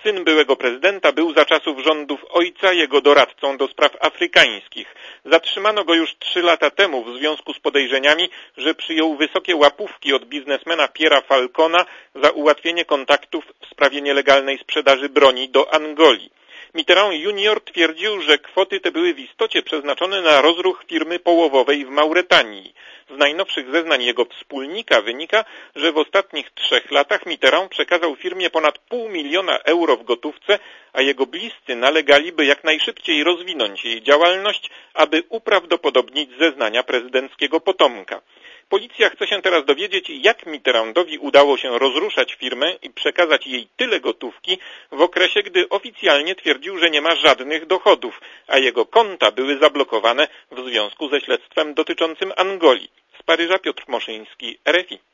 Syn byłego prezydenta był za czasów rządów ojca jego doradcą do spraw afrykańskich. Zatrzymano go już 3 lata temu w związku z podejrzeniami, że przyjął wysokie łapówki od biznesmena Pierre'a Falcona za ułatwienie kontaktów w sprawie nielegalnej sprzedaży broni do Angolii. Mitterrand junior twierdził, że kwoty te były w istocie przeznaczone na rozruch firmy połowowej w Mauretanii. Z najnowszych zeznań jego wspólnika wynika, że w ostatnich 3 latach Mitterrand przekazał firmie ponad $500 000 w gotówce, a jego bliscy nalegali, by jak najszybciej rozwinąć jej działalność, aby uprawdopodobnić zeznania prezydenckiego potomka. Policja chce się teraz dowiedzieć, jak Mitterrandowi udało się rozruszać firmę i przekazać jej tyle gotówki w okresie, gdy oficjalnie twierdził, że nie ma żadnych dochodów, a jego konta były zablokowane w związku ze śledztwem dotyczącym Angolii. Z Paryża Piotr Moszyński, RFI.